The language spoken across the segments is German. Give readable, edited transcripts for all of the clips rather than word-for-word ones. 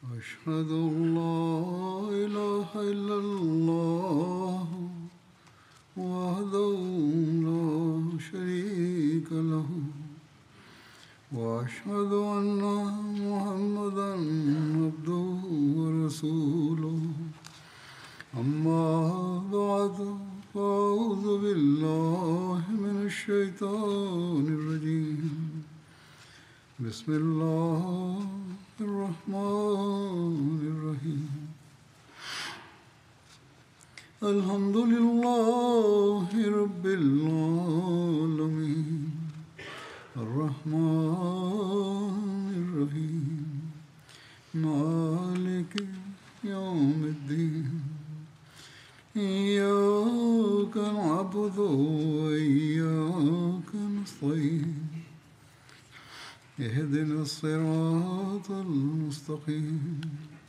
أشهد أن لا إله إلا الله وحده لا شريك له وأشهد أن محمدا عبده ورسوله أما بعد فأعوذ بالله من الشيطان الرجيم بسم الله الرحمن الرحيم الحمد لله رب العالمين الرحمن الرحيم مالك يوم الدين إياك نعبد وإياك نستعين اهدنا الصراط المستقيم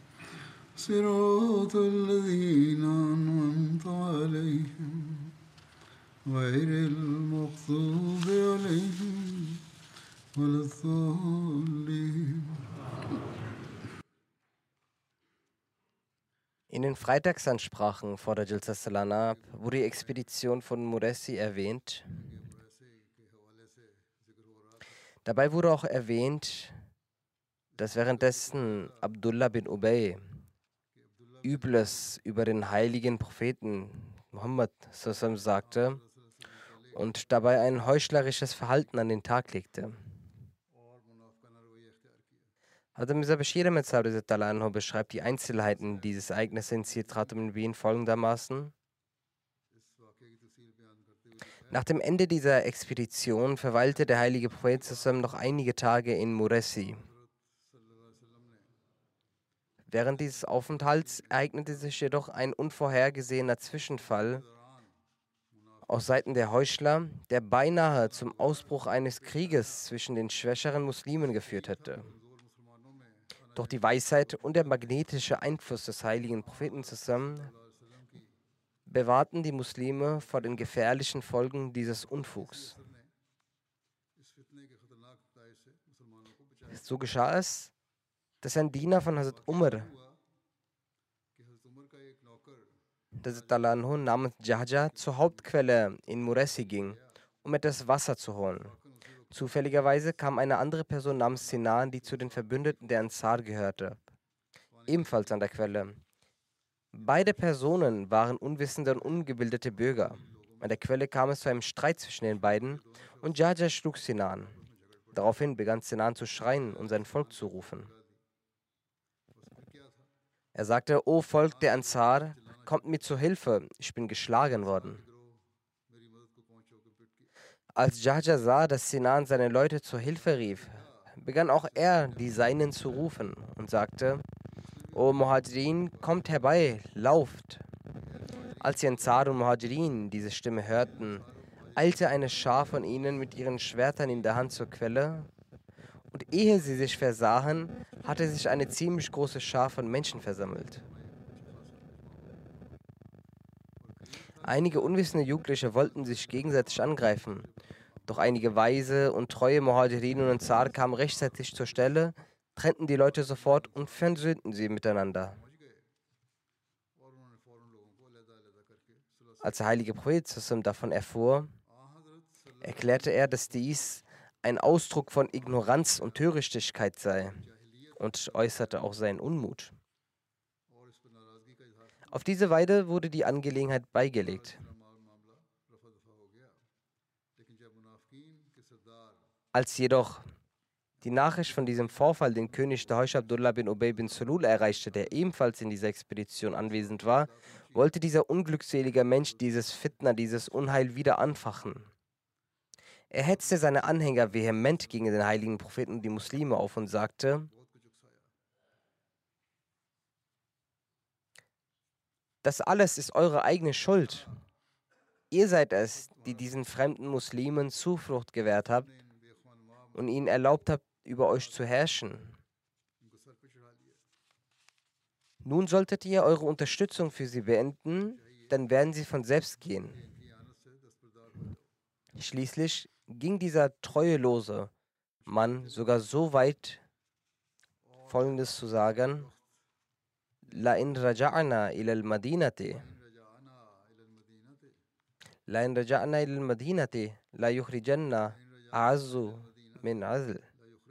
صراط الذين أنعمت عليهم غير المغضوب عليهم ولا الضالين. In den Freitagsansprachen vor der Jalsa Salana wurde die Expedition von Muresi erwähnt. Dabei wurde auch erwähnt, dass währenddessen Abdullah bin Ubay Übles über den heiligen Propheten Muhammad sallam sagte und dabei ein heuchlerisches Verhalten an den Tag legte. Hazrat Mirza Bashir Ahmad Sahib beschreibt die Einzelheiten dieses Ereignisses in Siyar Khatam-ul-Nabiyin folgendermaßen. Nach dem Ende dieser Expedition verweilte der heilige Prophet sallam noch einige Tage in Muresi. Während dieses Aufenthalts ereignete sich jedoch ein unvorhergesehener Zwischenfall aus Seiten der Heuchler, der beinahe zum Ausbruch eines Krieges zwischen den schwächeren Muslimen geführt hätte. Doch die Weisheit und der magnetische Einfluss des heiligen Propheten zusammen bewahrten die Muslime vor den gefährlichen Folgen dieses Unfugs. So geschah es, dass ein Diener von Hazrat Umar namens Jahja zur Hauptquelle in Muresi ging, um etwas Wasser zu holen. Zufälligerweise kam eine andere Person namens Sinan, die zu den Verbündeten der Ansar gehörte, ebenfalls an der Quelle. Beide Personen waren unwissende und ungebildete Bürger. An der Quelle kam es zu einem Streit zwischen den beiden und Jahja schlug Sinan. Daraufhin begann Sinan zu schreien und sein Volk zu rufen. Er sagte: O Volk der Ansar, kommt mir zu Hilfe, ich bin geschlagen worden. Als Jahja sah, dass Sinan seine Leute zur Hilfe rief, begann auch er, die Seinen zu rufen und sagte: O Muhajirin, kommt herbei, lauft. Als die Ansar und Muhajirin diese Stimme hörten, eilte eine Schar von ihnen mit ihren Schwertern in der Hand zur Quelle, und ehe sie sich versahen, hatte sich eine ziemlich große Schar von Menschen versammelt. Einige unwissende Jugendliche wollten sich gegenseitig angreifen, doch einige weise und treue Muhajirin und Ansar kamen rechtzeitig zur Stelle, trennten die Leute sofort und versöhnten sie miteinander. Als der heilige Prophet davon erfuhr, erklärte er, dass dies ein Ausdruck von Ignoranz und Törichtigkeit sei und äußerte auch seinen Unmut. Auf diese Weise wurde die Angelegenheit beigelegt. Als jedoch die Nachricht von diesem Vorfall den König der Heuchler Abdullah bin Ubay bin Salul erreichte, der ebenfalls in dieser Expedition anwesend war, wollte dieser unglückselige Mensch dieses Fitna, dieses Unheil wieder anfachen. Er hetzte seine Anhänger vehement gegen den heiligen Propheten und die Muslime auf und sagte: Das alles ist eure eigene Schuld. Ihr seid es, die diesen fremden Muslimen Zuflucht gewährt habt und ihnen erlaubt habt, über euch zu herrschen. Nun solltet ihr eure Unterstützung für sie beenden, dann werden sie von selbst gehen. Schließlich ging dieser treuelose Mann sogar so weit, Folgendes zu sagen: La in raja'na ila al-Madinati, la in raja'na ila al-Madinati, la yukhrijanna a'azzu min azl.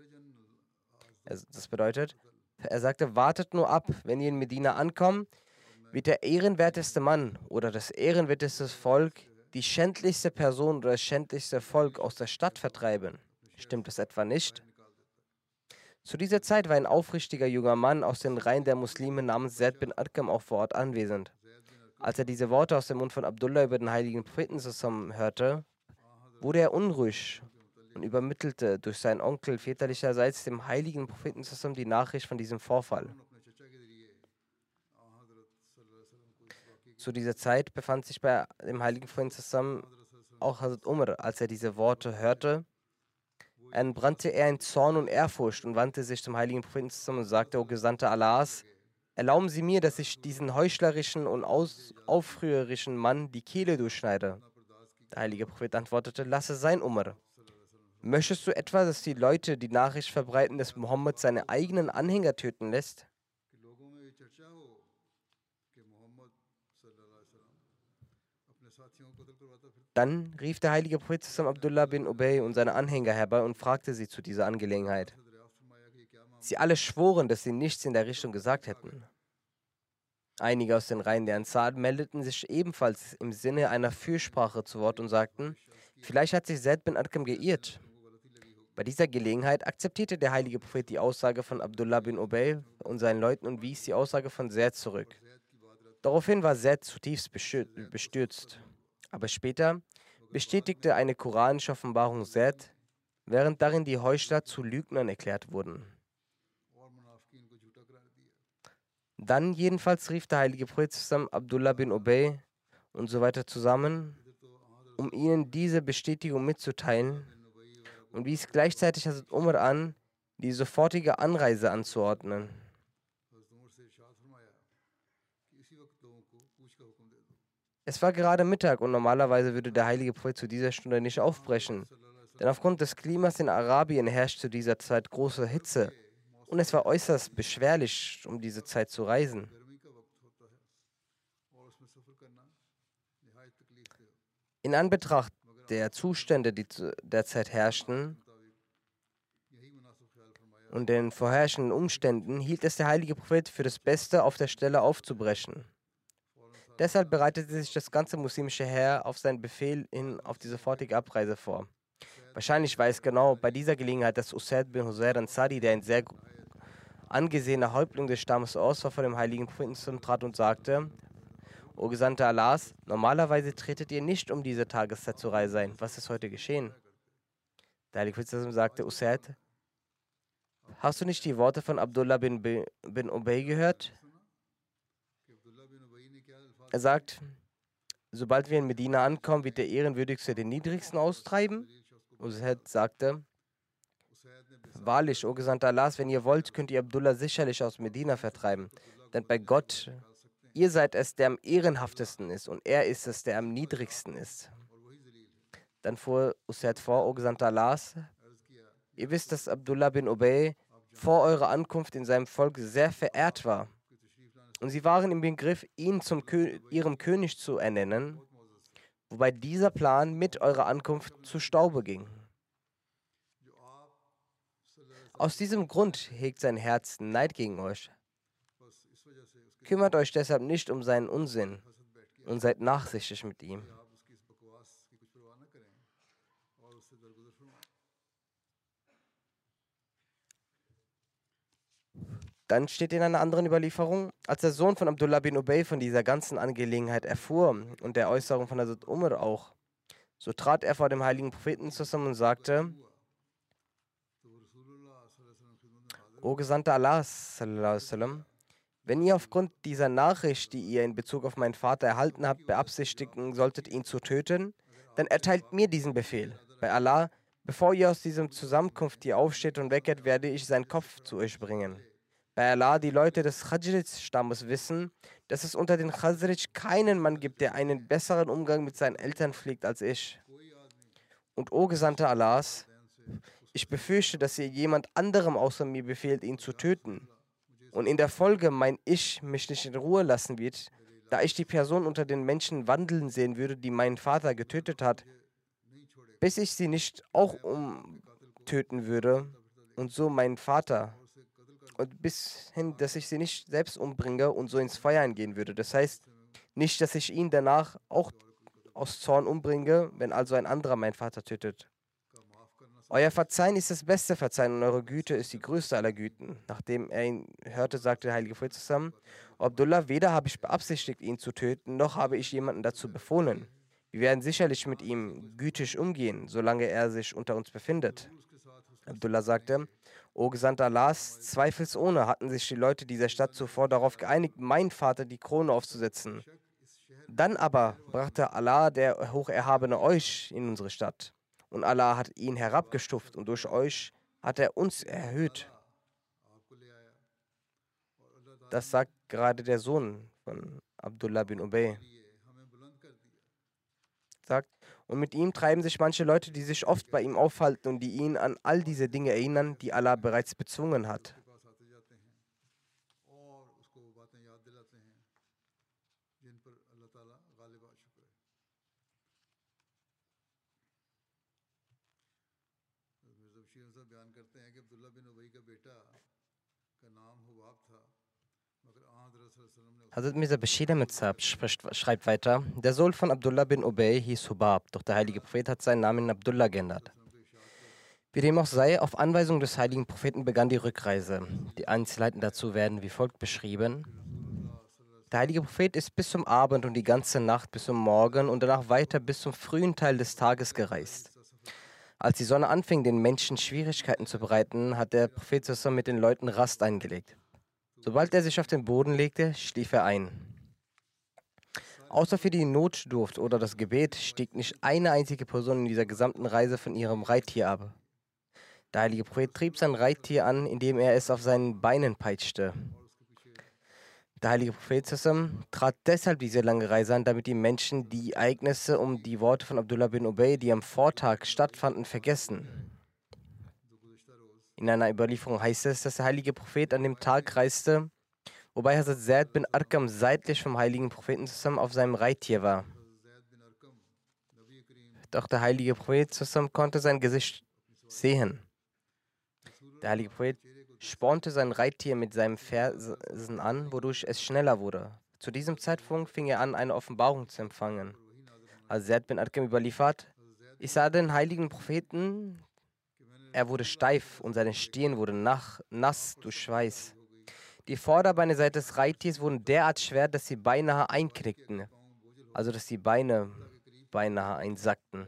Das bedeutet, er sagte, wartet nur ab, wenn ihr in Medina ankommt, wird der ehrenwerteste Mann oder das ehrenwerteste Volk die schändlichste Person oder das schändlichste Volk aus der Stadt vertreiben. Stimmt das etwa nicht? Zu dieser Zeit war ein aufrichtiger junger Mann aus den Reihen der Muslime namens Zaid bin Arqam auch vor Ort anwesend. Als er diese Worte aus dem Mund von Abdullah über den heiligen Propheten zusammen hörte, wurde er unruhig und übermittelte durch seinen Onkel väterlicherseits dem heiligen Propheten zusammen die Nachricht von diesem Vorfall. Zu dieser Zeit befand sich bei dem heiligen Propheten zusammen auch Hazrat Umar. Als er diese Worte hörte, entbrannte er in Zorn und Ehrfurcht und wandte sich zum heiligen Propheten zusammen und sagte: O Gesandter Allahs, erlauben Sie mir, dass ich diesen heuchlerischen und aufrührerischen Mann die Kehle durchschneide. Der heilige Prophet antwortete: Lass es sein, Umar. Möchtest du etwa, dass die Leute die Nachricht verbreiten, dass Mohammed seine eigenen Anhänger töten lässt? Dann rief der heilige Prophet zusammen Abdullah bin Ubay und seine Anhänger herbei und fragte sie zu dieser Angelegenheit. Sie alle schworen, dass sie nichts in der Richtung gesagt hätten. Einige aus den Reihen der Ansar meldeten sich ebenfalls im Sinne einer Fürsprache zu Wort und sagten: Vielleicht hat sich Zaid bin Arqam geirrt. Bei dieser Gelegenheit akzeptierte der heilige Prophet die Aussage von Abdullah bin Ubay und seinen Leuten und wies die Aussage von Zaid zurück. Daraufhin war Zaid zutiefst bestürzt. Aber später bestätigte eine koranische Offenbarung Zaid, während darin die Heuchler zu Lügnern erklärt wurden. Dann jedenfalls rief der heilige Prophet zusammen Abdullah bin Ubay und so weiter zusammen, um ihnen diese Bestätigung mitzuteilen, und wies gleichzeitig Hazrat Umar an, die sofortige Anreise anzuordnen. Es war gerade Mittag und normalerweise würde der heilige Prophet zu dieser Stunde nicht aufbrechen, denn aufgrund des Klimas in Arabien herrscht zu dieser Zeit große Hitze und es war äußerst beschwerlich, um diese Zeit zu reisen. In Anbetracht der Zustände, die zu der Zeit herrschten und den vorherrschenden Umständen, hielt es der heilige Prophet für das Beste, auf der Stelle aufzubrechen. Deshalb bereitete sich das ganze muslimische Heer auf seinen Befehl hin auf die sofortige Abreise vor. Wahrscheinlich war es genau bei dieser Gelegenheit, dass Usaid bin Husayr Ansari, der ein sehr angesehener Häuptling des Stammes Aus war, vor dem heiligen Propheten trat und sagte: O Gesandter Allahs, normalerweise tretet ihr nicht um diese Tageszeit zur Reise ein. Was ist heute geschehen? Der heilige Prophet sagte: Usaid, hast du nicht die Worte von Abdullah bin Ubay gehört? Er sagt: Sobald wir in Medina ankommen, wird der Ehrenwürdigste den Niedrigsten austreiben. Usaid sagte: Wahrlich, O Gesandter Allahs, wenn ihr wollt, könnt ihr Abdullah sicherlich aus Medina vertreiben. Denn bei Gott, ihr seid es, der am ehrenhaftesten ist, und er ist es, der am niedrigsten ist. Dann fuhr Usaid vor: O Gesandter Allahs, ihr wisst, dass Abdullah bin Ubay vor eurer Ankunft in seinem Volk sehr verehrt war. Und sie waren im Begriff, ihn zum ihrem König zu ernennen, wobei dieser Plan mit eurer Ankunft zu Staube ging. Aus diesem Grund hegt sein Herz Neid gegen euch. Kümmert euch deshalb nicht um seinen Unsinn und seid nachsichtig mit ihm. Dann steht in einer anderen Überlieferung: Als der Sohn von Abdullah bin Ubay von dieser ganzen Angelegenheit erfuhr und der Äußerung von Hazrat Umar auch, so trat er vor dem heiligen Propheten zusammen und sagte: O Gesandter Allahs, sallallahu alaihi wasallam, wenn ihr aufgrund dieser Nachricht, die ihr in Bezug auf meinen Vater erhalten habt, beabsichtigen solltet, ihn zu töten, dann erteilt mir diesen Befehl. Bei Allah, bevor ihr aus diesem Zusammenkunft hier aufsteht und weggeht, werde ich seinen Kopf zu euch bringen. Bei Allah, die Leute des Khazraj-Stammes wissen, dass es unter den Khazraj keinen Mann gibt, der einen besseren Umgang mit seinen Eltern pflegt als ich. Und o Gesandter Allahs, ich befürchte, dass ihr jemand anderem außer mir befehlt, ihn zu töten. und in der Folge mein Ich mich nicht in Ruhe lassen wird, da ich die Person unter den Menschen wandeln sehen würde, die meinen Vater getötet hat, bis ich sie nicht auch umtöten würde und so meinen Vater und bis hin, dass ich sie nicht selbst umbringe und so ins Feuer eingehen würde. Das heißt nicht, dass ich ihn danach auch aus Zorn umbringe, wenn also ein anderer meinen Vater tötet. Euer Verzeihen ist das beste Verzeihen und eure Güte ist die größte aller Güten. Nachdem er ihn hörte, sagte der heilige Prophet zusammen: O Abdullah, weder habe ich beabsichtigt, ihn zu töten, noch habe ich jemanden dazu befohlen. Wir werden sicherlich mit ihm gütig umgehen, solange er sich unter uns befindet. Abdullah sagte: O Gesandter Allahs, zweifelsohne hatten sich die Leute dieser Stadt zuvor darauf geeinigt, meinen Vater die Krone aufzusetzen. Dann aber brachte Allah, der Hocherhabene, euch in unsere Stadt. Und Allah hat ihn herabgestuft und durch euch hat er uns erhöht. Das sagt gerade der Sohn von Abdullah bin Ubay. Sagt, und mit ihm treiben sich manche Leute, die sich oft bei ihm aufhalten und die ihn an all diese Dinge erinnern, die Allah bereits bezwungen hat. Hazrat Mirza Bashir Ahmad Sahib schreibt weiter: Der Sohn von Abdullah bin Ubay hieß Hubab, doch der heilige Prophet hat seinen Namen in Abdullah geändert. Wie dem auch sei, auf Anweisung des heiligen Propheten begann die Rückreise. Die Einzelheiten dazu werden wie folgt beschrieben. Der heilige Prophet ist bis zum Abend und die ganze Nacht bis zum Morgen und danach weiter bis zum frühen Teil des Tages gereist. Als die Sonne anfing, den Menschen Schwierigkeiten zu bereiten, hat der Prophet zusammen mit den Leuten Rast eingelegt. Sobald er sich auf den Boden legte, schlief er ein. Außer für die Notdurft oder das Gebet stieg nicht eine einzige Person in dieser gesamten Reise von ihrem Reittier ab. Der heilige Prophet trieb sein Reittier an, indem er es auf seinen Beinen peitschte. Der heilige Prophet trat deshalb diese lange Reise an, damit die Menschen die Ereignisse um die Worte von Abdullah bin Ubay, die am Vortag stattfanden, vergessen. In einer Überlieferung heißt es, dass der heilige Prophet an dem Tag reiste, wobei Hazrat Zaid bin Arqam seitlich vom heiligen Propheten zusammen auf seinem Reittier war. Doch der heilige Prophet zusammen konnte sein Gesicht sehen. Der heilige Prophet spornte sein Reittier mit seinen Fersen an, wodurch es schneller wurde. Zu diesem Zeitpunkt fing er an, eine Offenbarung zu empfangen. Als Zaid bin Arqam überliefert: Ich sah den heiligen Propheten, er wurde steif und seine Stirn wurde nass durch Schweiß. Die Vorderbeine seines Reittiers wurden derart schwer, dass sie beinahe einknickten, also dass die Beine beinahe einsackten.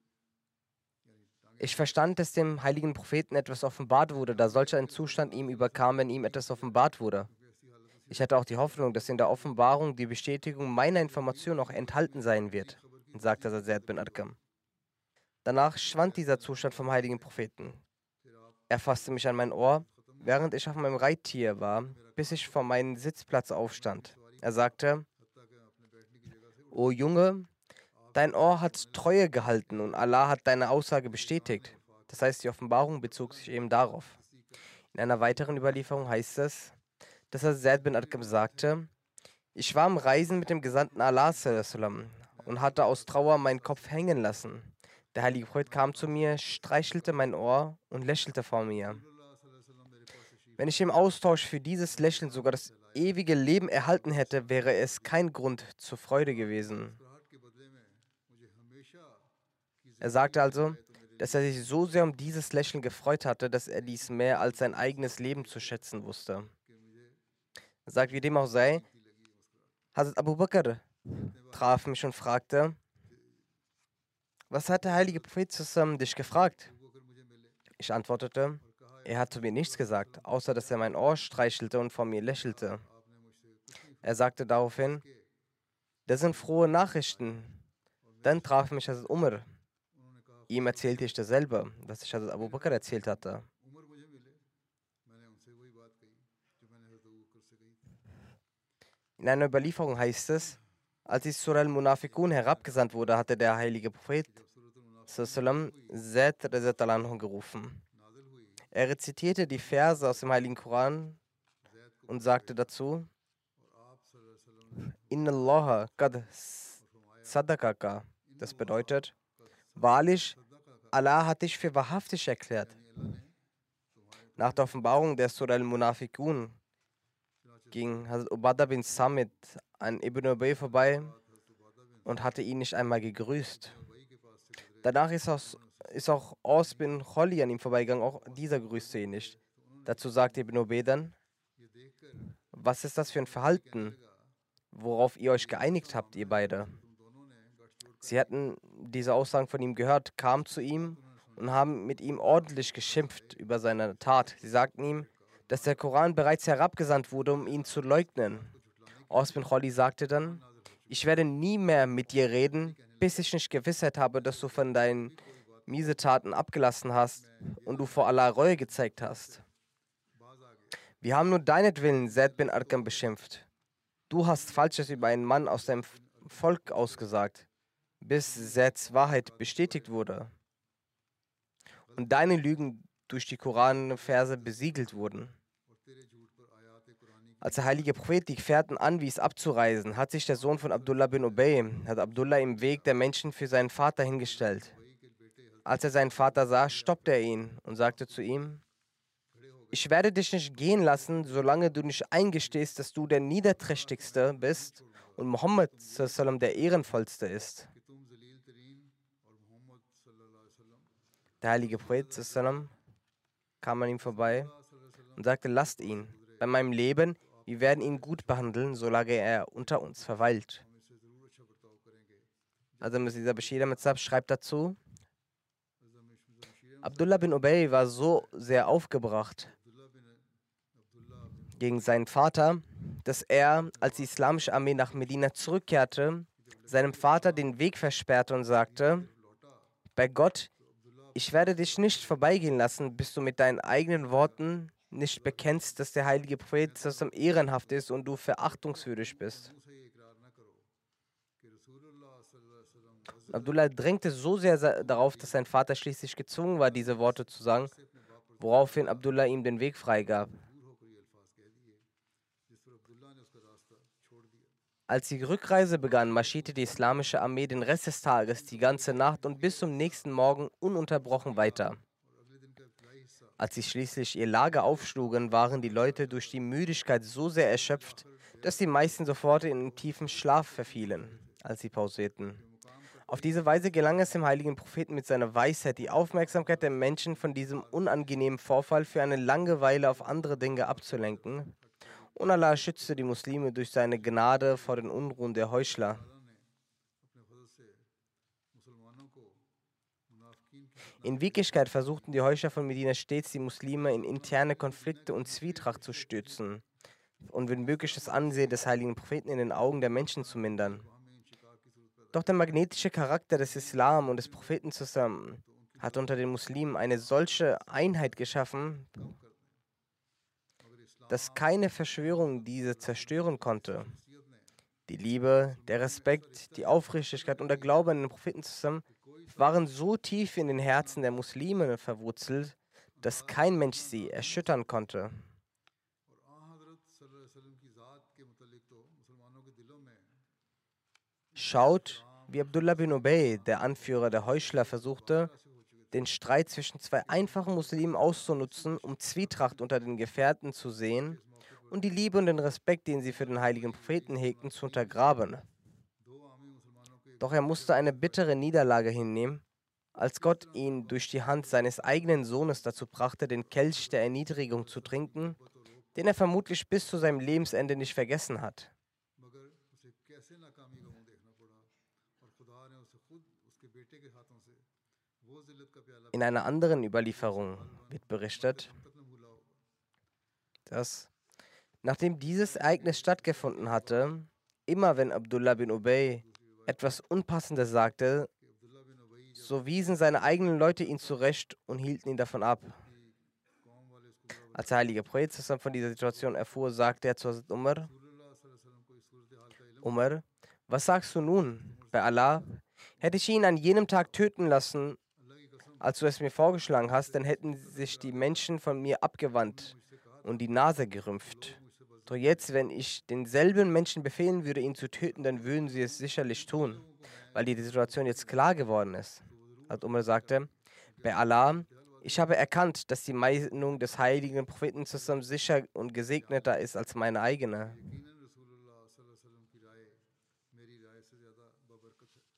Ich verstand, dass dem heiligen Propheten etwas offenbart wurde, da solch ein Zustand ihm überkam, wenn ihm etwas offenbart wurde. Ich hatte auch die Hoffnung, dass in der Offenbarung die Bestätigung meiner Information auch enthalten sein wird, sagte Zaid bin Arqam. Danach schwand dieser Zustand vom heiligen Propheten. Er fasste mich an mein Ohr, während ich auf meinem Reittier war, bis ich von meinem Sitzplatz aufstand. Er sagte: O Junge, dein Ohr hat Treue gehalten und Allah hat deine Aussage bestätigt. Das heißt, die Offenbarung bezog sich eben darauf. In einer weiteren Überlieferung heißt es, dass Zaid bin Arqam sagte: Ich war am Reisen mit dem Gesandten Allah und hatte aus Trauer meinen Kopf hängen lassen. Der heilige Prophet kam zu mir, streichelte mein Ohr und lächelte vor mir. Wenn ich im Austausch für dieses Lächeln sogar das ewige Leben erhalten hätte, wäre es kein Grund zur Freude gewesen. Er sagte also, dass er sich so sehr um dieses Lächeln gefreut hatte, dass er dies mehr als sein eigenes Leben zu schätzen wusste. Er sagt, wie dem auch sei, Hazrat Abu Bakr traf mich und fragte: Was hat der heilige Prophet zusammen dich gefragt? Ich antwortete: Er hat zu mir nichts gesagt, außer dass er mein Ohr streichelte und vor mir lächelte. Er sagte daraufhin: Das sind frohe Nachrichten. Dann traf mich Hazrat Umar. Ihm erzählte ich dasselbe, was ich Hazrat Abu Bakr erzählt hatte. In einer Überlieferung heißt es, als die Surah al-Munafiqun herabgesandt wurde, hatte der heilige Prophet Zaid gerufen. Er rezitierte die Verse aus dem heiligen Koran und sagte dazu: Inna Allaha qad sadaqaka. Das bedeutet, wahrlich, Allah hat dich für wahrhaftig erklärt. Nach der Offenbarung der Surah al-Munafiqun ging Hazrat Ubadah bin Samit an Ibn Ubay vorbei und hatte ihn nicht einmal gegrüßt. Danach ist auch Aus bin Kholi an ihm vorbeigegangen, auch dieser grüßte ihn nicht. Dazu sagte Ibn Ubay dann: Was ist das für ein Verhalten, worauf ihr euch geeinigt habt, ihr beide? Sie hatten diese Aussagen von ihm gehört, kamen zu ihm und haben mit ihm ordentlich geschimpft über seine Tat. Sie sagten ihm, dass der Koran bereits herabgesandt wurde, um ihn zu leugnen. Aus bin Kholi sagte dann: Ich werde nie mehr mit dir reden, bis ich nicht Gewissheit habe, dass du von deinen Miesetaten abgelassen hast und du vor Allah Reue gezeigt hast. Wir haben nur deinetwillen Zaid bin Arqam beschimpft. Du hast Falsches über einen Mann aus deinem Volk ausgesagt, bis Zaids Wahrheit bestätigt wurde und deine Lügen durch die Koranverse besiegelt wurden. Als der heilige Prophet die Gefährten anwies, abzureisen, hat sich der Sohn von Abdullah bin Ubay, hat Abdullah im Weg der Menschen für seinen Vater hingestellt. Als er seinen Vater sah, stoppte er ihn und sagte zu ihm: Ich werde dich nicht gehen lassen, solange du nicht eingestehst, dass du der Niederträchtigste bist und Muhammad sallam der Ehrenvollste ist. Der heilige Prophet sallam kam an ihm vorbei und sagte: Lasst ihn. Bei meinem Leben, wir werden ihn gut behandeln, solange er unter uns verweilt. Also dieser Bashir Ahmad Sahib schreibt dazu: Abdullah bin Ubay war so sehr aufgebracht gegen seinen Vater, dass er, als die islamische Armee nach Medina zurückkehrte, seinem Vater den Weg versperrte und sagte: Bei Gott, ich werde dich nicht vorbeigehen lassen, bis du mit deinen eigenen Worten nicht bekennst, dass der heilige Prophet ehrenhaft ist und du verachtungswürdig bist. Abdullah drängte so sehr darauf, dass sein Vater schließlich gezwungen war, diese Worte zu sagen, woraufhin Abdullah ihm den Weg freigab. Als die Rückreise begann, marschierte die islamische Armee den Rest des Tages, die ganze Nacht und bis zum nächsten Morgen ununterbrochen weiter. Als sie schließlich ihr Lager aufschlugen, waren die Leute durch die Müdigkeit so sehr erschöpft, dass die meisten sofort in einen tiefen Schlaf verfielen, als sie pausierten. Auf diese Weise gelang es dem heiligen Propheten mit seiner Weisheit, die Aufmerksamkeit der Menschen von diesem unangenehmen Vorfall für eine lange Weile auf andere Dinge abzulenken. Und Allah schützte die Muslime durch seine Gnade vor den Unruhen der Heuchler. In Wirklichkeit versuchten die Heuchler von Medina stets, die Muslime in interne Konflikte und Zwietracht zu stürzen und wenn möglich das Ansehen des heiligen Propheten in den Augen der Menschen zu mindern. Doch der magnetische Charakter des Islam und des Propheten zusammen hat unter den Muslimen eine solche Einheit geschaffen, dass keine Verschwörung diese zerstören konnte. Die Liebe, der Respekt, die Aufrichtigkeit und der Glaube an den Propheten zusammen waren so tief in den Herzen der Muslime verwurzelt, dass kein Mensch sie erschüttern konnte. Schaut, wie Abdullah bin Ubay, der Anführer der Heuchler, versuchte, den Streit zwischen zwei einfachen Muslimen auszunutzen, um Zwietracht unter den Gefährten zu sehen und die Liebe und den Respekt, den sie für den heiligen Propheten hegten, zu untergraben. Doch er musste eine bittere Niederlage hinnehmen, als Gott ihn durch die Hand seines eigenen Sohnes dazu brachte, den Kelch der Erniedrigung zu trinken, den er vermutlich bis zu seinem Lebensende nicht vergessen hat. In einer anderen Überlieferung wird berichtet, dass, nachdem dieses Ereignis stattgefunden hatte, immer wenn Abdullah bin Ubay etwas Unpassendes sagte, so wiesen seine eigenen Leute ihn zurecht und hielten ihn davon ab. Als der heilige Prophet von dieser Situation erfuhr, sagte er zu Hazrat Umar: Umar, was sagst du nun? Bei Allah, hätte ich ihn an jenem Tag töten lassen, als du es mir vorgeschlagen hast, dann hätten sich die Menschen von mir abgewandt und die Nase gerümpft. Doch jetzt, wenn ich denselben Menschen befehlen würde, ihn zu töten, dann würden sie es sicherlich tun, weil die Situation jetzt klar geworden ist. Hat Umar sagte, bei Allah, ich habe erkannt, dass die Meinung des heiligen Propheten zusammen sicher und gesegneter ist als meine eigene. यकीनन रसूलुल्लाह सल्लल्लाहु अलैहि वसल्लम की राय मेरी राय से ज़्यादा बबरकत है।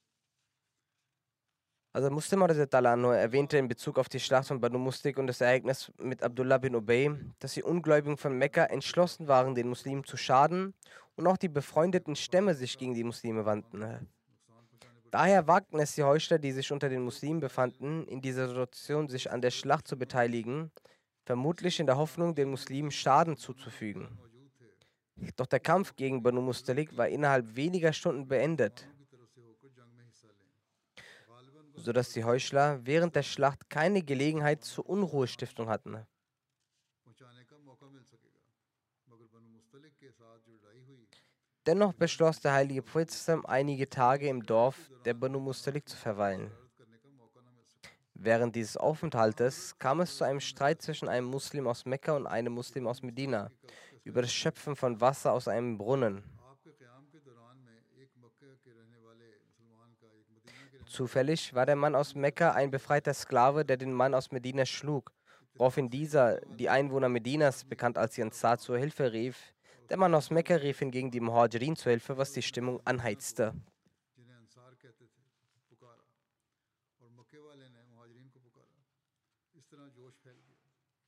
Also Muslim anhu erwähnte in Bezug auf die Schlacht von Banu Mustik und das Ereignis mit Abdullah bin Ubay, dass die Ungläubigen von Mekka entschlossen waren, den Muslimen zu schaden und auch die befreundeten Stämme sich gegen die Muslime wandten. Daher wagten es die Heuchler, die sich unter den Muslimen befanden, in dieser Situation sich an der Schlacht zu beteiligen, vermutlich in der Hoffnung, den Muslimen Schaden zuzufügen. Doch der Kampf gegen Banu Mustalik war innerhalb weniger Stunden beendet, sodass die Heuchler während der Schlacht keine Gelegenheit zur Unruhestiftung hatten. पहुंचाने का मौका मिल सकेगा, मगर बनु मुस्तलिक के साथ जो लड़ाई हुई Dennoch beschloss der heilige Prophet einige Tage im Dorf der Banu Mustalik zu verweilen. करने का मौका न मिल सके। Während dieses Aufenthaltes kam es zu einem Streit zwischen einem Muslim aus Mekka und einem Muslim aus Medina über das Schöpfen von Wasser aus einem Brunnen. आपके क़याम के दौरान में एक मक्के के रहने वाले मुसलमान का एक मदीना के Zufällig war der Mann aus Mekka ein befreiter Sklave, der den Mann aus Medina schlug, woraufhin dieser die Einwohner Medinas, bekannt als die Ansar, zur Hilfe rief. Der Mann aus Mekka rief hingegen die Muhajirin zur Hilfe, was die Stimmung anheizte. जिन्हें अंसार कहते थे पुकारा और मक्के वाले ने मुहाजिरीन को पुकारा। इस तरह जोश फैल गया।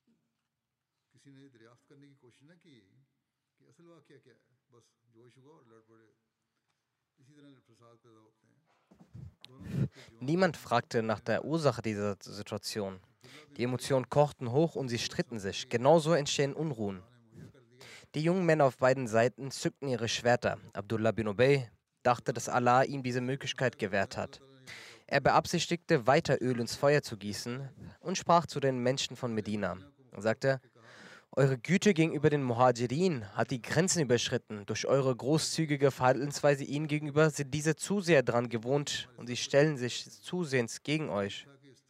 किसी ने दरियाफ्त करने की कोशिश न की कि असल वाक़या क्या है, बस जोश हुआ और लड़ पड़े। इसी तरह फसाद पैदा होते हैं। दोनों तरफ के जुआ Niemand fragte nach der Ursache dieser Situation. Die Emotionen kochten hoch und sie stritten sich. Genauso entstehen Unruhen. Die jungen Männer auf beiden Seiten zückten ihre Schwerter. Abdullah bin Ubay dachte, dass Allah ihm diese Möglichkeit gewährt hat. Er beabsichtigte, weiter Öl ins Feuer zu gießen und sprach zu den Menschen von Medina. Er sagte, eure Güte gegenüber den Muhajirin hat die Grenzen überschritten. Durch eure großzügige Verhaltensweise ihnen gegenüber sind diese zu sehr daran gewohnt und sie stellen sich zusehends gegen euch.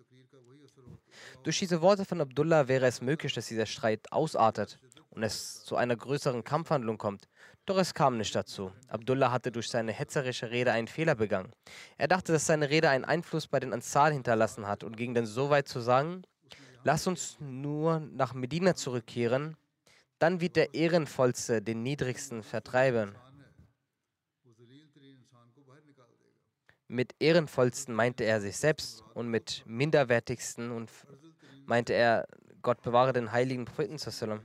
Durch diese Worte von Abdullah wäre es möglich, dass dieser Streit ausartet und es zu einer größeren Kampfhandlung kommt. Doch es kam nicht dazu. Abdullah hatte durch seine hetzerische Rede einen Fehler begangen. Er dachte, dass seine Rede einen Einfluss bei den Ansar hinterlassen hat und ging dann so weit zu sagen, lasst uns nur nach Medina zurückkehren, dann wird der Ehrenvollste den Niedrigsten vertreiben. वो जलील तरीन इंसान को बाहर निकाल देगा। Mit Ehrenvollsten meinte er sich selbst und mit Minderwertigsten und meinte er, Gott bewahre den heiligen Propheten. बहरहाल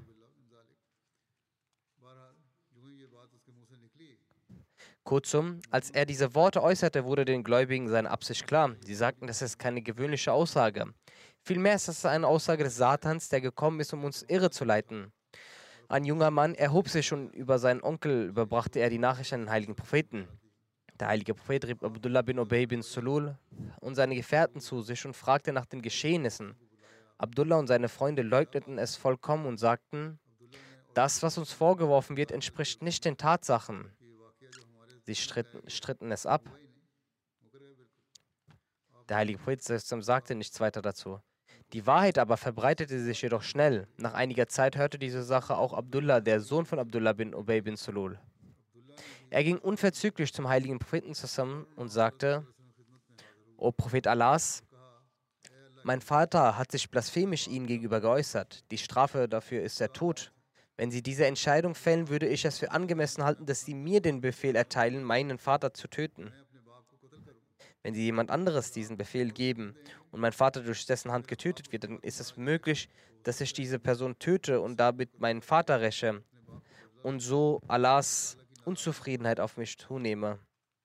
यूं ही ये बात उसके मुंह से निकली। Kurzum, als er diese Worte äußerte, wurde den Gläubigen seine Absicht klar. Sie sagten, das ist keine gewöhnliche Aussage. Vielmehr ist das eine Aussage des Satans, der gekommen ist, um uns irre zu leiten. Ein junger Mann erhob sich und über seinen Onkel überbrachte er die Nachricht an den heiligen Propheten. Der heilige Prophet rief Abdullah bin Ubay bin Sulul und seine Gefährten zu sich und fragte nach den Geschehnissen. Abdullah und seine Freunde leugneten es vollkommen und sagten, das, was uns vorgeworfen wird, entspricht nicht den Tatsachen. Sie stritten es ab. Der heilige Prophet sagte nichts weiter dazu. Die Wahrheit aber verbreitete sich jedoch schnell. Nach einiger Zeit hörte diese Sache auch Abdullah, der Sohn von Abdullah bin Ubay bin Sulul. Er ging unverzüglich zum heiligen Propheten zusammen und sagte, O Prophet Allahs, mein Vater hat sich blasphemisch Ihnen gegenüber geäußert. Die Strafe dafür ist der Tod. Wenn Sie diese Entscheidung fällen, würde ich es für angemessen halten, dass Sie mir den Befehl erteilen, meinen Vater zu töten. Wenn Sie jemand anderes diesen Befehl geben und mein Vater durch dessen Hand getötet wird, dann ist es möglich, dass ich diese Person töte und damit meinen Vater räche und so Allahs Unzufriedenheit auf mich zunehme.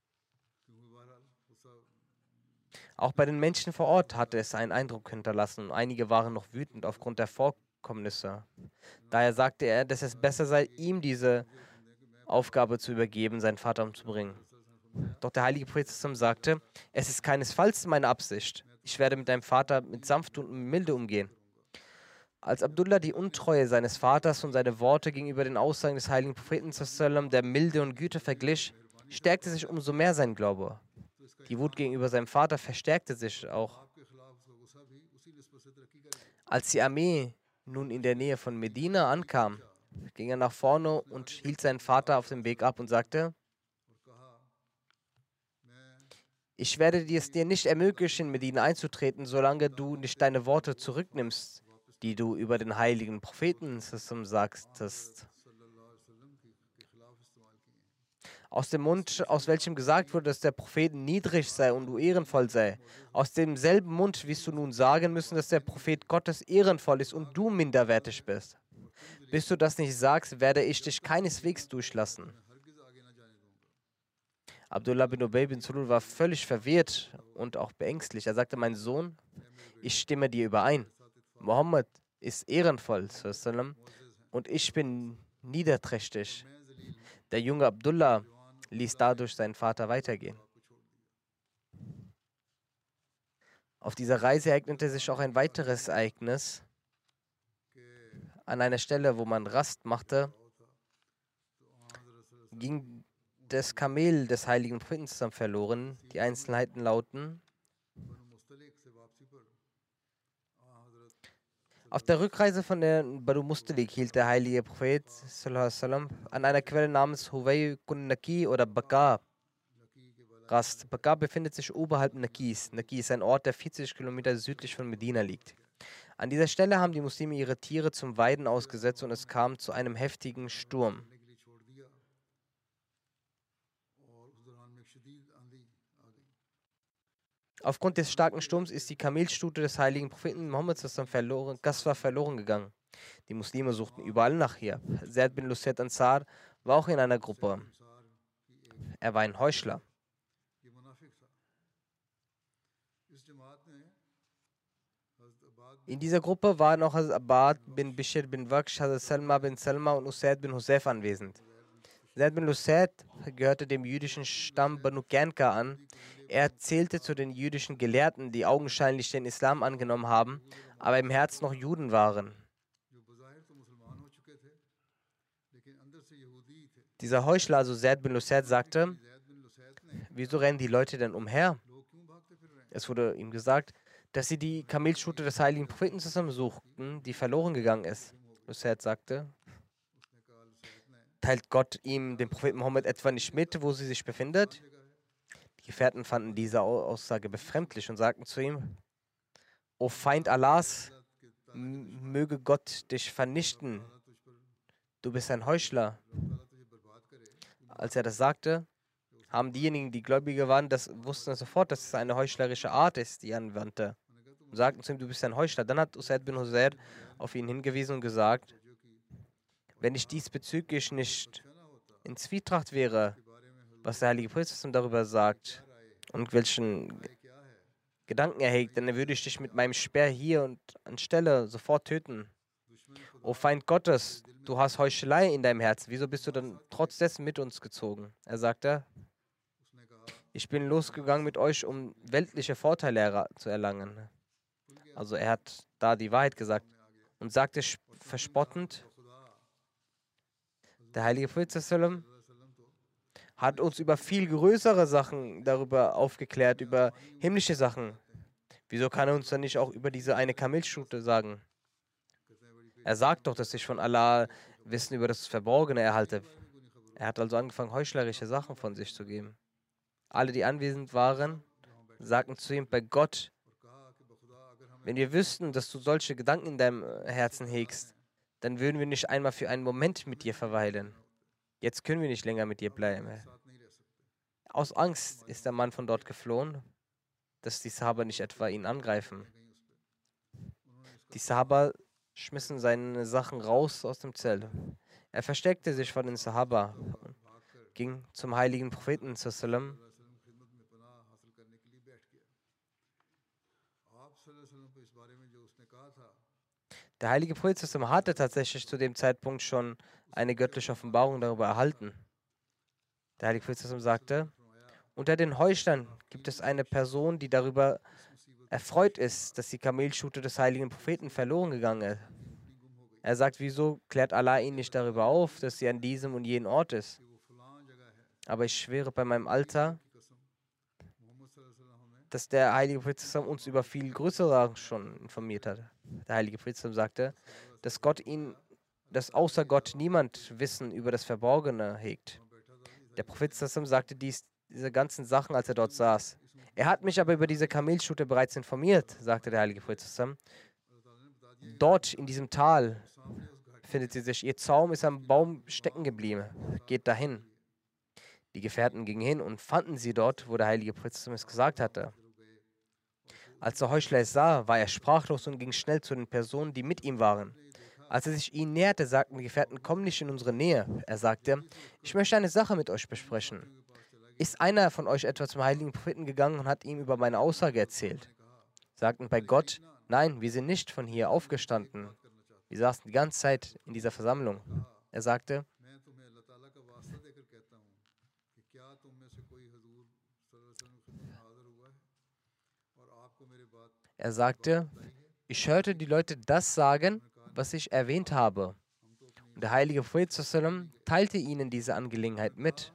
Auch bei den Menschen vor Ort hatte es einen Eindruck hinterlassen und einige waren noch wütend aufgrund der Vorkommnisse. Daher sagte er, dass es besser sei, ihm diese Aufgabe zu übergeben, seinen Vater umzubringen. Doch der heilige Prophet sagte, es ist keinesfalls meine Absicht. Ich werde mit deinem Vater mit Sanftmut und Milde umgehen. Als Abdullah die Untreue seines Vaters und seine Worte gegenüber den Aussagen des heiligen Propheten der Milde und Güte verglich, stärkte sich umso mehr sein Glaube. Die Wut gegenüber seinem Vater verstärkte sich auch. Als die Armee nun in der Nähe von Medina ankam, ging er nach vorne und hielt seinen Vater auf dem Weg ab und sagte: Ich werde es dir nicht ermöglichen, mit ihnen einzutreten, solange du nicht deine Worte zurücknimmst, die du über den heiligen Propheten sagtest. Aus dem Mund, aus welchem gesagt wurde, dass der Prophet niedrig sei und du ehrenvoll sei. Aus demselben Mund wirst du nun sagen müssen, dass der Prophet Gottes ehrenvoll ist und du minderwertig bist. Bis du das nicht sagst, werde ich dich keineswegs durchlassen. Abdullah bin Ubay bin Sulul war völlig verwirrt und auch beängstlich. Er sagte: Mein Sohn, ich stimme dir überein. Mohammed ist ehrenvoll, sallam, und ich bin niederträchtig. Der junge Abdullah ließ dadurch seinen Vater weitergehen. Auf dieser Reise ereignete sich auch ein weiteres Ereignis. An einer Stelle, wo man Rast machte, ging das Kamel des heiligen Propheten zusammen verloren. Die Einzelheiten lauten: Auf der Rückreise von der Banu Mustalik hielt der heilige Prophet sallallahu alaihi wasallam an einer Quelle namens Huway kun Naki oder Baka Rast. Baka befindet sich oberhalb Nakis. Naki ist ein Ort, der 40 Kilometer südlich von Medina liegt. An dieser Stelle haben die Muslime ihre Tiere zum Weiden ausgesetzt und es kam zu einem heftigen Sturm. Aufgrund des starken Sturms ist die Kamelstute des heiligen Propheten Mohammed verloren gegangen. Die Muslime suchten überall nach ihr. Zaid bin Lusaid Ansar war auch in einer Gruppe. Er war ein Heuchler. In dieser Gruppe waren auch Hazrat Abad bin Bishr bin Waqsh, Hazrat Salma bin Salma und Usaid bin Husayf anwesend. Zaid bin Lusaid gehörte dem jüdischen Stamm Banu Qanqa an. Er zählte zu den jüdischen Gelehrten, die augenscheinlich den Islam angenommen haben, aber im Herzen noch Juden waren. Dieser Heuchler, also Zaid bin Lusaid, sagte: Wieso rennen die Leute denn umher? Es wurde ihm gesagt, dass sie die Kamelstute des heiligen Propheten zusammensuchten, die verloren gegangen ist. Lusaid sagte: Teilt Gott ihm, dem Propheten Mohammed, etwa nicht mit, wo sie sich befindet? Die Gefährten fanden diese Aussage befremdlich und sagten zu ihm: O Feind Allahs, möge Gott dich vernichten. Du bist ein Heuchler. Als er das sagte, haben diejenigen, die Gläubige waren, wussten sofort, dass es eine heuchlerische Art ist, die er anwandte. Und sagten zu ihm: Du bist ein Heuchler. Dann hat Usaid bin Husayr auf ihn hingewiesen und gesagt: Wenn ich diesbezüglich nicht in Zwietracht wäre, was der heilige Prophet darüber sagt und welchen Gedanken er hegt, dann würde ich dich mit meinem Speer hier und anstelle sofort töten. O Feind Gottes, du hast Heuchelei in deinem Herzen. Wieso bist du dann trotz dessen mit uns gezogen? Er sagte: Ich bin losgegangen mit euch, um weltliche Vorteile zu erlangen. Also er hat da die Wahrheit gesagt und sagte verspottend: Der heilige Prophet hat uns über viel größere Sachen darüber aufgeklärt, über himmlische Sachen. Wieso kann er uns dann nicht auch über diese eine Kamelstute sagen? Er sagt doch, dass ich von Allah Wissen über das Verborgene erhalte. Er hat also angefangen, heuchlerische Sachen von sich zu geben. Alle, die anwesend waren, sagten zu ihm: Bei Gott, wenn wir wüssten, dass du solche Gedanken in deinem Herzen hegst, dann würden wir nicht einmal für einen Moment mit dir verweilen. Jetzt können wir nicht länger mit dir bleiben. Aus Angst ist der Mann von dort geflohen, dass die Sahaba nicht etwa ihn angreifen. Die Sahaba schmissen seine Sachen raus aus dem Zelt. Er versteckte sich vor den Sahaba, ging zum heiligen Propheten sallam. Der heilige Prophet sallam hatte tatsächlich zu dem Zeitpunkt schon eine göttliche Offenbarung darüber erhalten. Der heilige Prophet sallam sagte: Unter den Heuchlern gibt es eine Person, die darüber erfreut ist, dass die Kamelstute des heiligen Propheten verloren gegangen ist. Er sagt: Wieso klärt Allah ihn nicht darüber auf, dass sie an diesem und jenem Ort ist? Aber ich schwöre bei meinem Alter, dass der heilige Prophet uns über viel größere Sachen schon informiert hat. Der heilige Prophet sagte, dass Gott ihn dass außer Gott niemand Wissen über das Verborgene hegt. Der Prophet Sassam sagte diese ganzen Sachen, als er dort saß. Er hat mich aber über diese Kamelschute bereits informiert, sagte der heilige Prophet Sassam. Dort in diesem Tal befindet sie sich. Ihr Zaum ist am Baum stecken geblieben. Geht dahin. Die Gefährten gingen hin und fanden sie dort, wo der heilige Prophet Sassam es gesagt hatte. Als der Heuchler es sah, war er sprachlos und ging schnell zu den Personen, die mit ihm waren. Als er sich ihnen näherte, sagten die Gefährten, komm nicht in unsere Nähe. Er sagte, ich möchte eine Sache mit euch besprechen. Ist einer von euch etwa zum heiligen Propheten gegangen und hat ihm über meine Aussage erzählt? Sagten bei Gott, nein, wir sind nicht von hier aufgestanden. Wir saßen die ganze Zeit in dieser Versammlung. Er sagte, ich hörte die Leute das sagen, was ich erwähnt habe. Und der heilige Prophet sallam teilte ihnen diese Angelegenheit mit.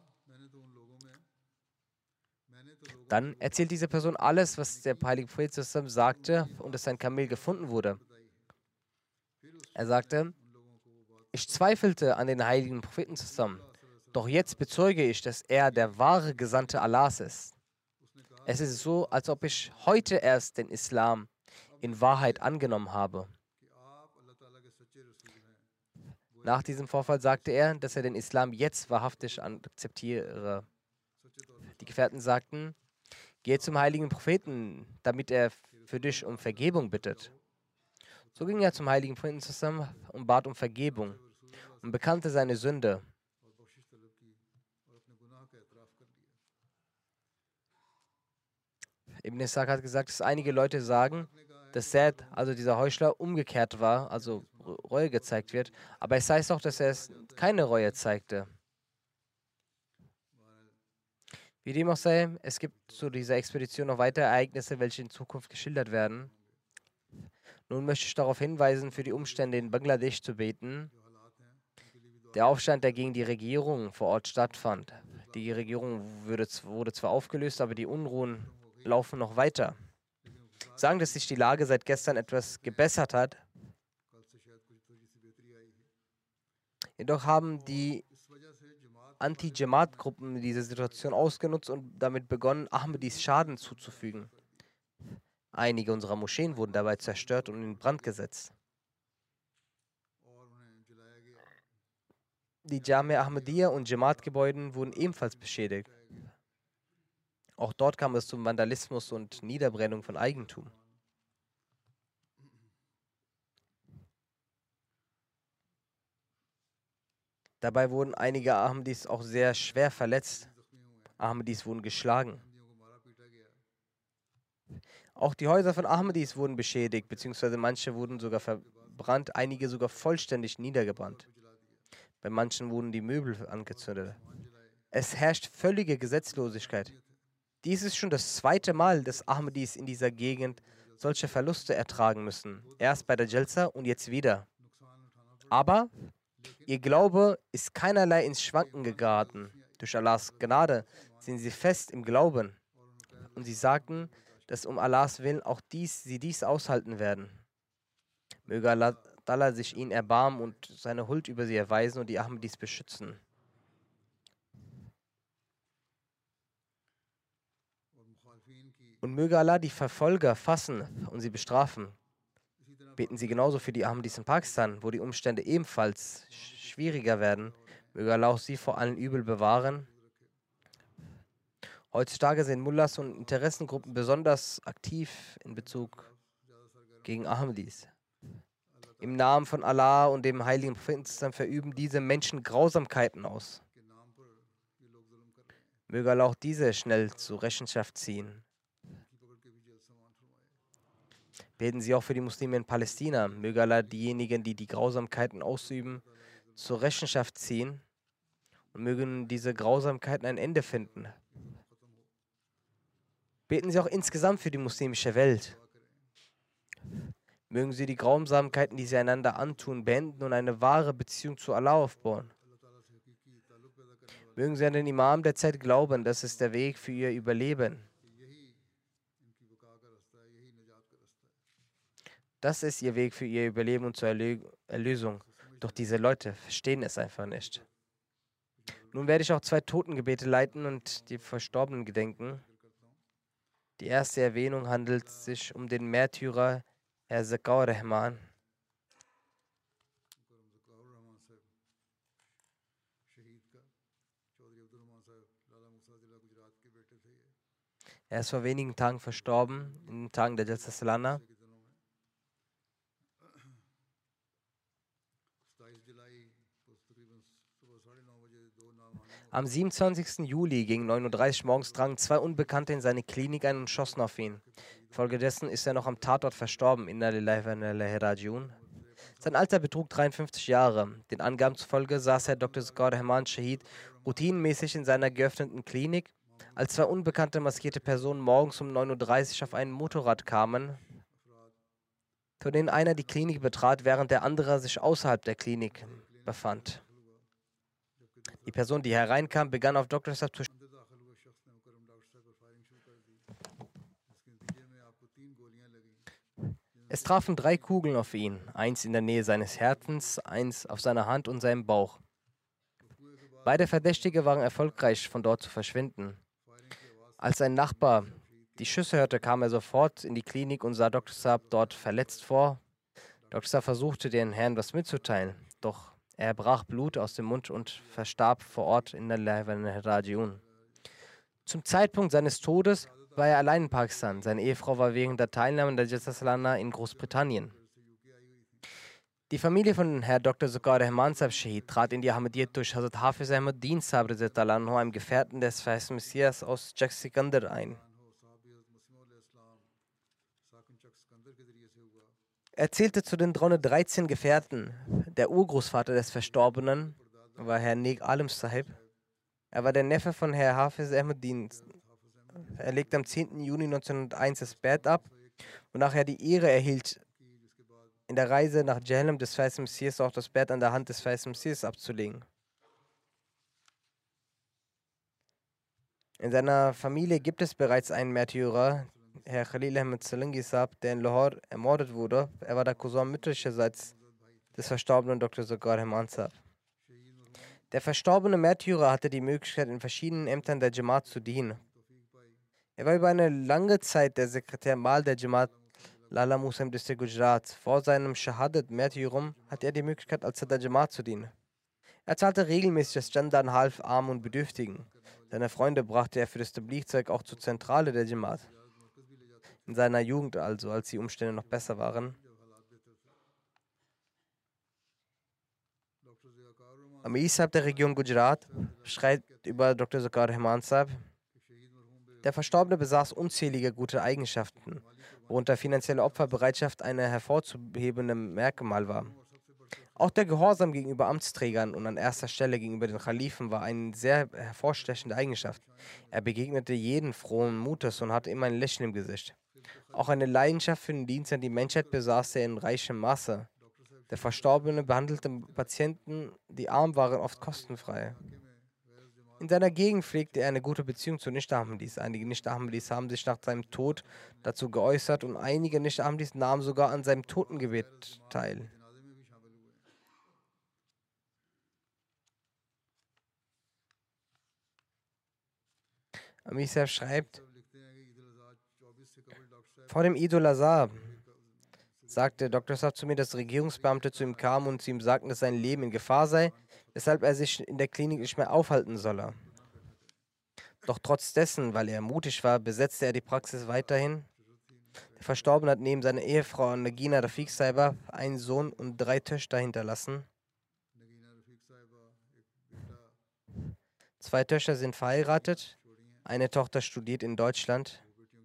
Dann erzählt diese Person alles, was der heilige Prophet sallam sagte und dass sein Kamel gefunden wurde. Er sagte, ich zweifelte an den heiligen Propheten sallam, doch jetzt bezeuge ich, dass er der wahre Gesandte Allahs ist. Es ist so, als ob ich heute erst den Islam in Wahrheit angenommen habe. Nach diesem Vorfall sagte er, dass er den Islam jetzt wahrhaftig akzeptiere. Die Gefährten sagten, gehe zum heiligen Propheten, damit er für dich um Vergebung bittet. So ging er zum heiligen Propheten zusammen und bat um Vergebung und bekannte seine Sünde. Ibn Ishaq hat gesagt, dass einige Leute sagen, dass Seth, also dieser Heuchler, umgekehrt war, also Reue gezeigt wird. Aber es heißt auch, dass er keine Reue zeigte. Wie dem auch sei, es gibt zu dieser Expedition noch weitere Ereignisse, welche in Zukunft geschildert werden. Nun möchte ich darauf hinweisen, für die Umstände in Bangladesch zu beten. Der Aufstand, der gegen die Regierung vor Ort stattfand. Die Regierung wurde zwar aufgelöst, aber die Unruhen laufen noch weiter. Sagen, dass sich die Lage seit gestern etwas gebessert hat. Jedoch haben die Anti-Jamaat-Gruppen diese Situation ausgenutzt und damit begonnen, Ahmadis Schaden zuzufügen. Einige unserer Moscheen wurden dabei zerstört und in Brand gesetzt. Die Jamia Ahmadiyya und Jamaat-Gebäude wurden ebenfalls beschädigt. Auch dort kam es zum Vandalismus und Niederbrennung von Eigentum. Dabei wurden einige Ahmadis auch sehr schwer verletzt. Ahmadis wurden geschlagen. Auch die Häuser von Ahmadis wurden beschädigt, beziehungsweise manche wurden sogar verbrannt, einige sogar vollständig niedergebrannt. Bei manchen wurden die Möbel angezündet. Es herrscht völlige Gesetzlosigkeit. Dies ist schon das zweite Mal, dass Ahmadis in dieser Gegend solche Verluste ertragen müssen. Erst bei der Jalsa und jetzt wieder. Aber ihr Glaube ist keinerlei ins Schwanken geraten. Durch Allahs Gnade sind sie fest im Glauben. Und sie sagten, dass um Allahs Willen auch sie dies aushalten werden. Möge Allah sich ihnen erbarmen und seine Huld über sie erweisen und die Ahmadis beschützen. Und möge Allah die Verfolger fassen und sie bestrafen. Beten Sie genauso für die Ahmadis in Pakistan, wo die Umstände ebenfalls schwieriger werden. Möge Allah auch sie vor allen Übel bewahren. Heutzutage sind Mullahs und Interessengruppen besonders aktiv in Bezug gegen Ahmadis. Im Namen von Allah und dem heiligen Propheten verüben diese Menschen Grausamkeiten aus. Möge Allah auch diese schnell zur Rechenschaft ziehen. Beten Sie auch für die Muslime in Palästina. Möge Allah diejenigen, die die Grausamkeiten ausüben, zur Rechenschaft ziehen und mögen diese Grausamkeiten ein Ende finden. Beten Sie auch insgesamt für die muslimische Welt. Mögen Sie die Grausamkeiten, die sie einander antun, beenden und eine wahre Beziehung zu Allah aufbauen. Mögen Sie an den Imam der Zeit glauben, das ist der Weg für Ihr Überleben. Das ist Ihr Weg für Ihr Überleben und zur Erlösung. Doch diese Leute verstehen es einfach nicht. Nun werde ich auch 2 Totengebete leiten und die Verstorbenen gedenken. Die erste Erwähnung handelt sich um den Märtyrer Herr Zakaur Rahman. Er ist vor wenigen Tagen verstorben, in den Tagen der Jalsa Salana. Am 27. Juli gegen 9:30 Uhr morgens drangen 2 Unbekannte in seine Klinik ein und schossen auf ihn. Infolgedessen ist er noch am Tatort verstorben. Inna lillahi wa inna ilaihi rajiun. Sein Alter betrug 53 Jahre. Den Angaben zufolge saß Herr Dr. Zakaur Rahman Shahid routinemäßig in seiner geöffneten Klinik, als 2 unbekannte maskierte Personen morgens um 9:30 Uhr auf einem Motorrad kamen, von denen einer die Klinik betrat, während der andere sich außerhalb der Klinik befand. Die Person, die hereinkam, begann auf Dr. Sahib zu Es trafen 3 Kugeln auf ihn, eins in der Nähe seines Herzens, eins auf seiner Hand und seinem Bauch. Beide Verdächtige waren erfolgreich, von dort zu verschwinden. Als ein Nachbar die Schüsse hörte, kam er sofort in die Klinik und sah Dr. Saab dort verletzt vor. Dr. Saab versuchte, den Herrn was mitzuteilen, doch er brach Blut aus dem Mund und verstarb vor Ort in der Rajiun. Zum Zeitpunkt seines Todes war er allein in Pakistan. Seine Ehefrau war wegen der Teilnahme an der Jalsa Salana in Großbritannien. Die Familie von Herr Dr. Zakaur Rahman Sahib Shahid trat in die Ahmadiyyat durch Hazrat Hafiz Ahmad Din Sahib, einem Gefährten des verheißten Messias aus Chak Sikandar, ein. Er zählte zu den 313 Gefährten. Der Urgroßvater des Verstorbenen war Herr Neg Alim Sahib. Er war der Neffe von Herr Hafiz Ahmad Din. Er legte am 10. Juni 1901 das Bett ab, wonach er die Ehre erhielt, in der Reise nach Jahannam des verheißten Messias auch das Bett an der Hand des verheißten Messias abzulegen. In seiner Familie gibt es bereits einen Märtyrer, Herr Khalil Ahmed Salangi Saab, der in Lahore ermordet wurde. Er war der Cousin mütterlicherseits des verstorbenen Dr. Zakaur Rahman Saab. Der verstorbene Märtyrer hatte die Möglichkeit, in verschiedenen Ämtern der Jamaat zu dienen. Er war über eine lange Zeit der Sekretär Mal der Jamaat Lala Muslim District Gujarat. Vor seinem Shahadat-Märtyrum hatte er die Möglichkeit, als Sadr Jamaat zu dienen. Er zahlte regelmäßig das Chanda und half Armen und Bedürftigen. Seine Freunde brachte er für das Tabligh-Zeug auch zur Zentrale der Jamaat. In seiner Jugend also, als die Umstände noch besser waren. Amir Sahib der Region Gujarat schreibt über Dr. Zakaur Rahman Sahib: Der Verstorbene besaß unzählige gute Eigenschaften, worunter finanzielle Opferbereitschaft eine hervorzuhebende Merkmal war. Auch der Gehorsam gegenüber Amtsträgern und an erster Stelle gegenüber den Khalifen war eine sehr hervorstechende Eigenschaft. Er begegnete jeden frohen Mutes und hatte immer ein Lächeln im Gesicht. Auch eine Leidenschaft für den Dienst an die Menschheit besaß er in reichem Maße. Der Verstorbene behandelte Patienten, die arm waren, oft kostenfrei. In seiner Gegend pflegte er eine gute Beziehung zu Nicht-Ahmadis. Einige Nicht-Ahmadis haben sich nach seinem Tod dazu geäußert und einige Nicht-Ahmadis nahmen sogar an seinem Totengebet teil. Amir Sahib schreibt: Vor dem Eid al-Azha sagte Dr. Saab zu mir, dass Regierungsbeamte zu ihm kamen und zu ihm sagten, dass sein Leben in Gefahr sei, weshalb er sich in der Klinik nicht mehr aufhalten solle. Doch trotz dessen, weil er mutig war, besetzte er die Praxis weiterhin. Der Verstorbene hat neben seiner Ehefrau Nagina Rafiq Saiba einen Sohn und 3 Töchter hinterlassen. 2 Töchter sind verheiratet, eine Tochter studiert in Deutschland.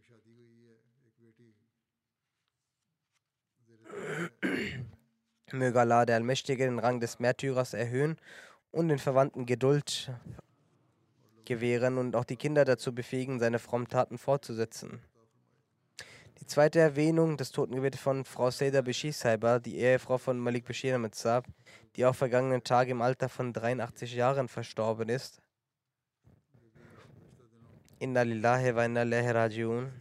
Möge Allah, der Allmächtige, den Rang des Märtyrers erhöhen und den Verwandten Geduld gewähren und auch die Kinder dazu befähigen, seine frommen Taten fortzusetzen. Die zweite Erwähnung des Totengebetes von Frau Seda Bashir Saiba, die Ehefrau von Malik Bashir Ahmed Saab, die auch vergangenen Tage im Alter von 83 Jahren verstorben ist. Inna lillahi wa inna ilaihi rajiun.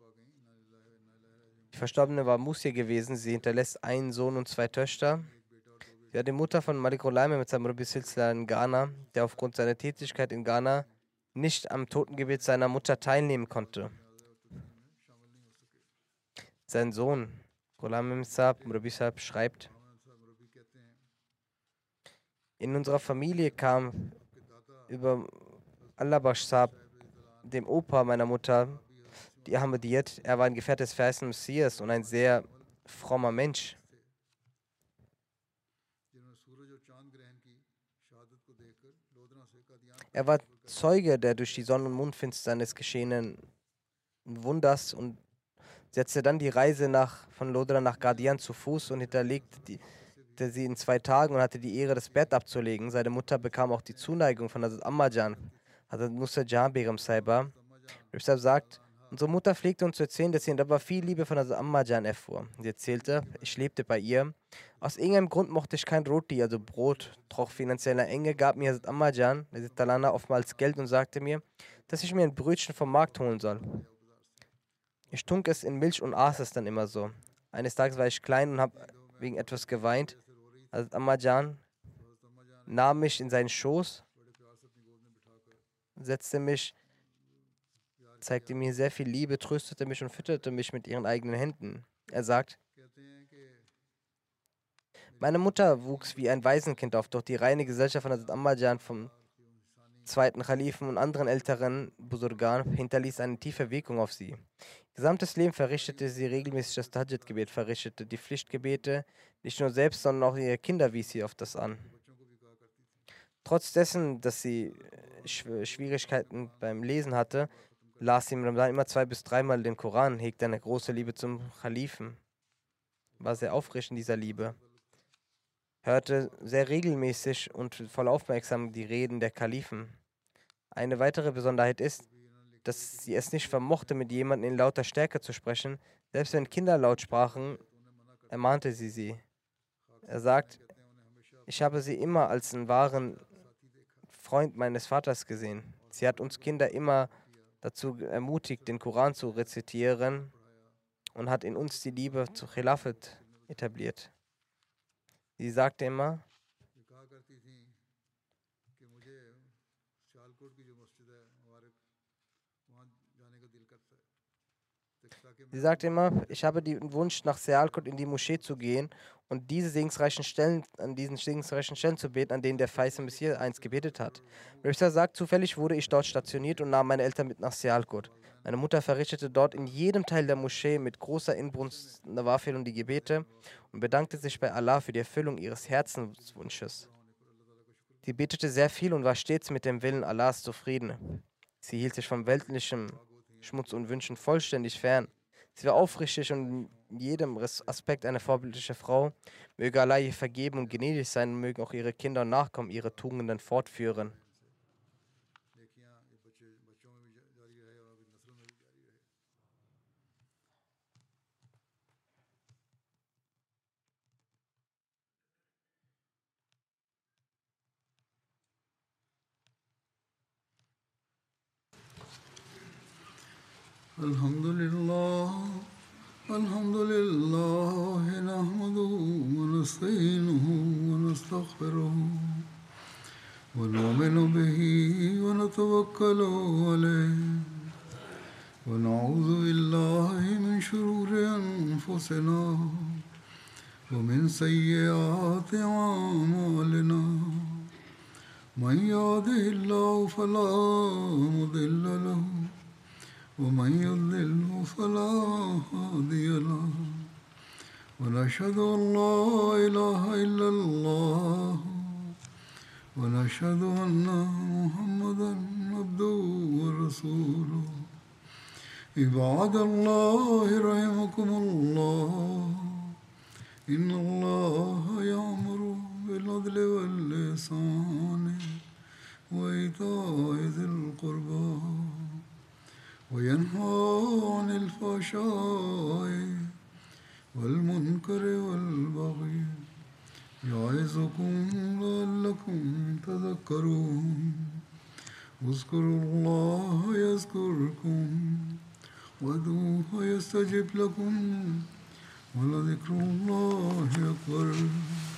Die Verstorbene war Musir gewesen. Sie hinterlässt einen Sohn und 2 Töchter. Ja, die Mutter von Malik Olaime mit seinem Rabbi Silsila in Ghana, der aufgrund seiner Tätigkeit in Ghana nicht am Totengebet seiner Mutter teilnehmen konnte. Sein Sohn, Ghulam Saab, Rabbi Saab, schreibt, in unserer Familie kam über Allabash Saab, dem Opa meiner Mutter, die Ahmadiyyat. Er war ein Gefährte des verheißenen Messias und ein sehr frommer Mensch. Er war Zeuge der durch die Sonn- und Mondfinsternis geschehenen Wunders und setzte dann die Reise von Lodra nach Qadian zu Fuß und hinterlegte sie in 2 Tagen und hatte die Ehre, das Bett abzulegen. Seine Mutter bekam auch die Zuneigung von Hazrat Ammajan, Hazrat Nusrat Jahan Begum Saiba. Rifsab sagt, unsere Mutter pflegte uns zu erzählen, dass sie in Dabba viel Liebe von Hazrat Ammajan erfuhr. Sie erzählte, ich lebte bei ihr. Aus irgendeinem Grund mochte ich kein Roti, also Brot. Trotz finanzieller Enge gab mir Hazrat Ammajan, Hazrat Talana, oftmals Geld und sagte mir, dass ich mir ein Brötchen vom Markt holen soll. Ich tunk es in Milch und aß es dann immer so. Eines Tages war ich klein und habe wegen etwas geweint. Hazrat Ammajan nahm mich in seinen Schoß, setzte mich, zeigte mir sehr viel Liebe, tröstete mich und fütterte mich mit ihren eigenen Händen. Er sagt, meine Mutter wuchs wie ein Waisenkind auf, doch die reine Gesellschaft von Hazrat Ammajan, vom zweiten Khalifen und anderen älteren Busurgan hinterließ eine tiefe Wirkung auf sie. Ihr gesamtes Leben verrichtete sie regelmäßig das Tahajjud-Gebet, verrichtete die Pflichtgebete, nicht nur selbst, sondern auch ihre Kinder wies sie auf das an. Trotz dessen, dass sie Schwierigkeiten beim Lesen hatte, las sie im Ramadan immer 2 bis 3 Mal den Koran, hegte eine große Liebe zum Khalifen, war sehr aufrichtig in dieser Liebe, hörte sehr regelmäßig und voll aufmerksam die Reden der Kalifen. Eine weitere Besonderheit ist, dass sie es nicht vermochte, mit jemandem in lauter Stärke zu sprechen. Selbst wenn Kinder laut sprachen, ermahnte sie sie. Er sagt, ich habe sie immer als einen wahren Freund meines Vaters gesehen. Sie hat uns Kinder immer dazu ermutigt, den Koran zu rezitieren und hat in uns die Liebe zu Khilafat etabliert. Sie sagte immer, ich habe den Wunsch, nach Sialkot in die Moschee zu gehen und an diesen segensreichen Stellen zu beten, an denen der verheißene Messias einst gebetet hat. Rifsa sagt, zufällig wurde ich dort stationiert und nahm meine Eltern mit nach Sialkot. Meine Mutter verrichtete dort in jedem Teil der Moschee mit großer Inbrunst Nawafil und die Gebete und bedankte sich bei Allah für die Erfüllung ihres Herzenswunsches. Sie betete sehr viel und war stets mit dem Willen Allahs zufrieden. Sie hielt sich vom weltlichen Schmutz und Wünschen vollständig fern. Sie war aufrichtig und in jedem Aspekt eine vorbildliche Frau. Möge Allah ihr vergeben und gnädig sein und mögen auch ihre Kinder und Nachkommen ihre Tugenden fortführen. الحمد لله نحمده ونستعينه ونستغفره ونؤمن به ونتوكل عليه ونعوذ بالله من شرور أنفسنا ومن سيئات أعمالنا من يهده الله فلا مضل له ومن يضلل فلا هادي له ونشهد أن لا إله إلا الله ونشهد أن محمدا عبده ورسوله عباد الله رحمكم الله إن الله يأمر بالعدل والإحسان وإيتاء ذي القربى وينهى عن الفحشاء والمنكر والبغي يعظكم لعلكم تذكرون اذكروا الله يذكركم وادعوه يستجب لكم ولذكر الله أكبر